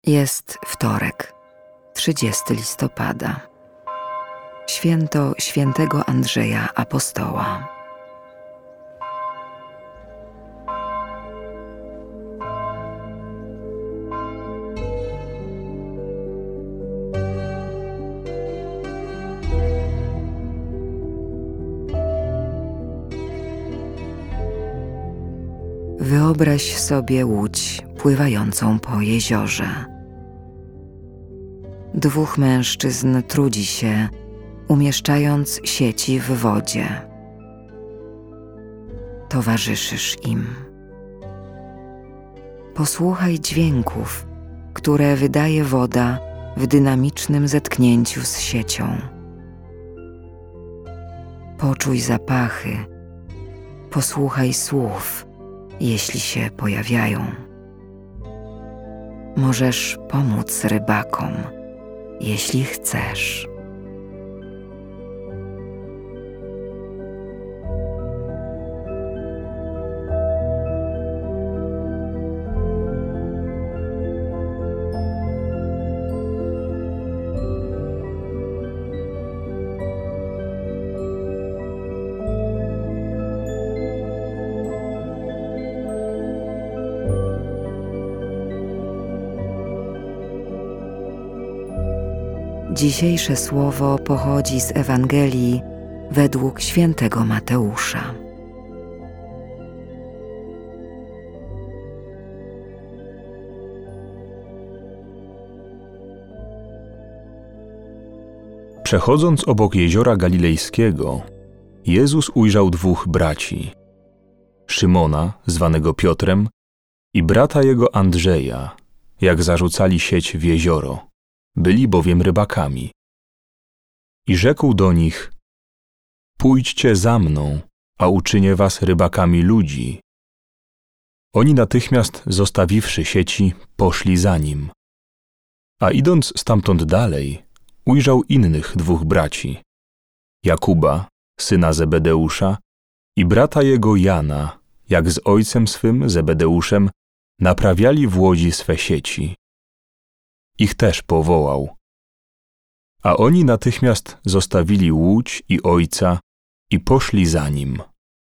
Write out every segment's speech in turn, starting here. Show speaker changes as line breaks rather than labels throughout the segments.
Jest wtorek, 30 listopada. Święto świętego Andrzeja Apostoła. Wyobraź sobie łódź pływającą po jeziorze. Dwóch mężczyzn trudzi się, umieszczając sieci w wodzie. Towarzyszysz im. Posłuchaj dźwięków, które wydaje woda w dynamicznym zetknięciu z siecią. Poczuj zapachy, posłuchaj słów, jeśli się pojawiają. Możesz pomóc rybakom, jeśli chcesz. Dzisiejsze słowo pochodzi z Ewangelii według świętego Mateusza.
Przechodząc obok jeziora Galilejskiego, Jezus ujrzał dwóch braci, Szymona, zwanego Piotrem, i brata jego Andrzeja, jak zarzucali sieć w jezioro. Byli bowiem rybakami. I rzekł do nich: pójdźcie za mną, a uczynię was rybakami ludzi. Oni natychmiast, zostawiwszy sieci, poszli za nim. A idąc stamtąd dalej, ujrzał innych dwóch braci, Jakuba, syna Zebedeusza, i brata jego Jana, jak z ojcem swym Zebedeuszem naprawiali w łodzi swe sieci. Ich też powołał. A oni natychmiast zostawili łódź i ojca i poszli za nim.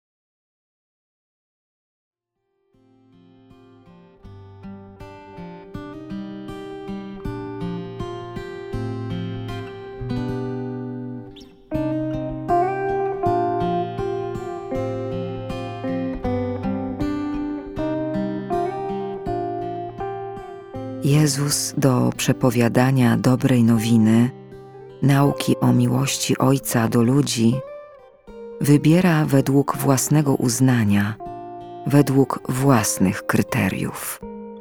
Jezus do przepowiadania dobrej nowiny, nauki o miłości Ojca do ludzi, wybiera według własnego uznania, według własnych kryteriów.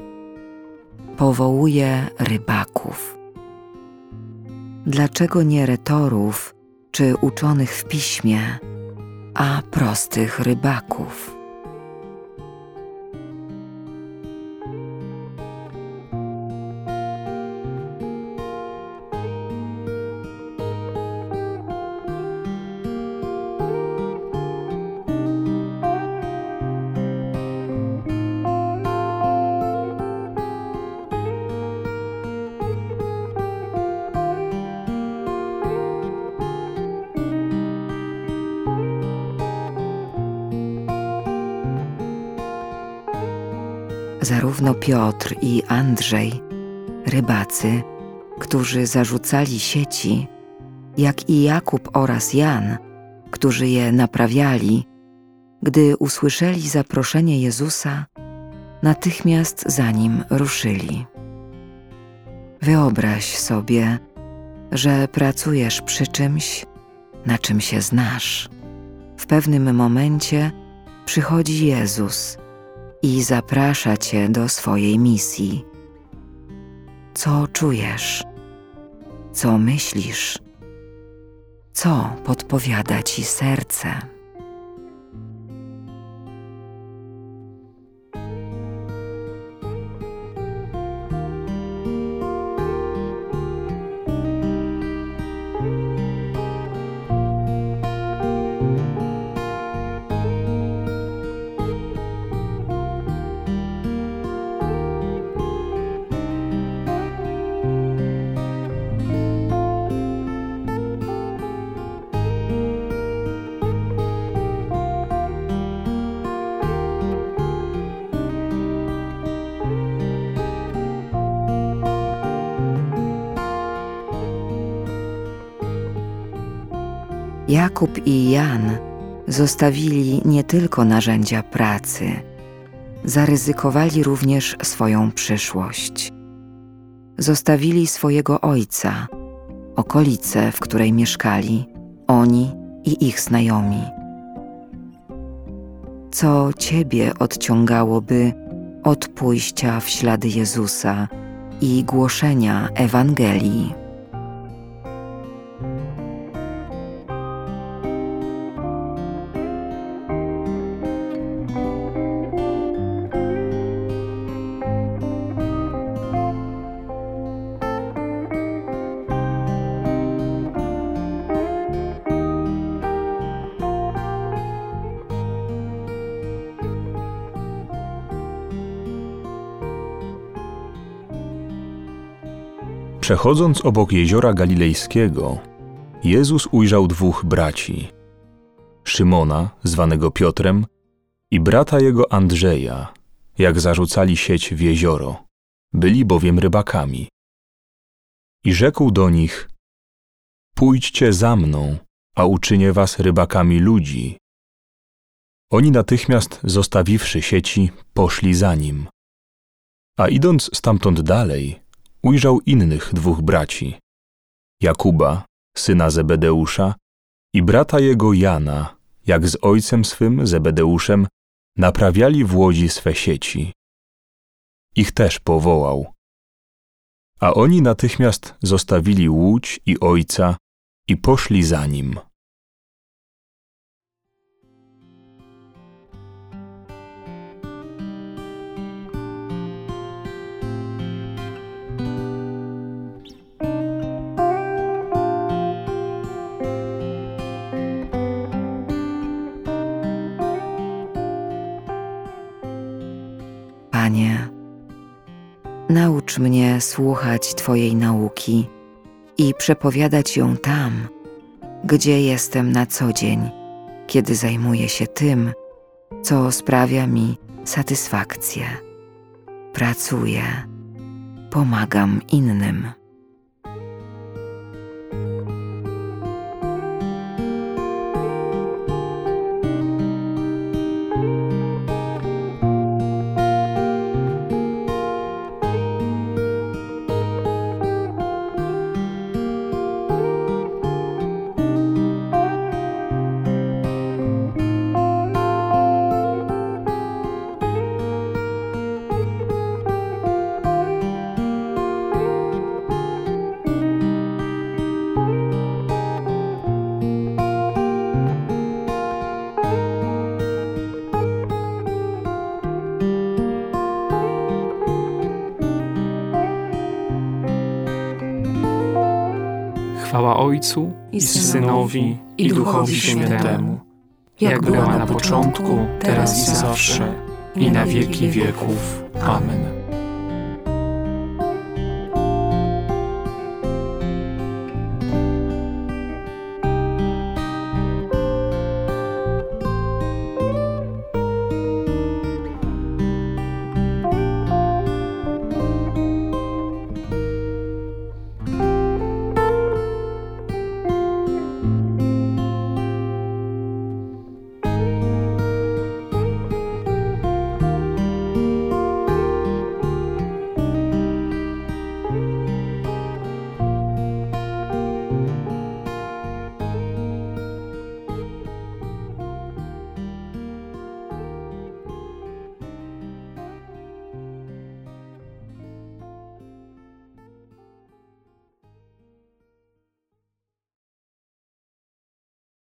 Powołuje rybaków. Dlaczego nie retorów czy uczonych w piśmie, a prostych rybaków? Zarówno Piotr i Andrzej, rybacy, którzy zarzucali sieci, jak i Jakub oraz Jan, którzy je naprawiali, gdy usłyszeli zaproszenie Jezusa, natychmiast za nim ruszyli. Wyobraź sobie, że pracujesz przy czymś, na czym się znasz. W pewnym momencie przychodzi Jezus i zaprasza cię do swojej misji. Co czujesz? Co myślisz? Co podpowiada ci serce? Jakub i Jan zostawili nie tylko narzędzia pracy, zaryzykowali również swoją przyszłość. Zostawili swojego ojca, okolicę, w której mieszkali, oni i ich znajomi. Co Ciebie odciągałoby od pójścia w ślady Jezusa i głoszenia Ewangelii?
Przechodząc obok jeziora Galilejskiego, Jezus ujrzał dwóch braci, Szymona, zwanego Piotrem, i brata jego Andrzeja, jak zarzucali sieć w jezioro, byli bowiem rybakami. I rzekł do nich: Pójdźcie za mną, a uczynię was rybakami ludzi. Oni natychmiast, zostawiwszy sieci, poszli za nim. A idąc stamtąd dalej, ujrzał innych dwóch braci, Jakuba, syna Zebedeusza, i brata jego Jana, jak z ojcem swym Zebedeuszem naprawiali w łodzi swe sieci. Ich też powołał. A oni natychmiast zostawili łódź i ojca i poszli za nim.
Panie, naucz mnie słuchać Twojej nauki i przepowiadać ją tam, gdzie jestem na co dzień, kiedy zajmuję się tym, co sprawia mi satysfakcję. Pracuję, pomagam innym.
Chwała Ojcu i Synowi, i Duchowi Świętemu, jak była na początku, teraz i zawsze, i na wieki wieków. Amen.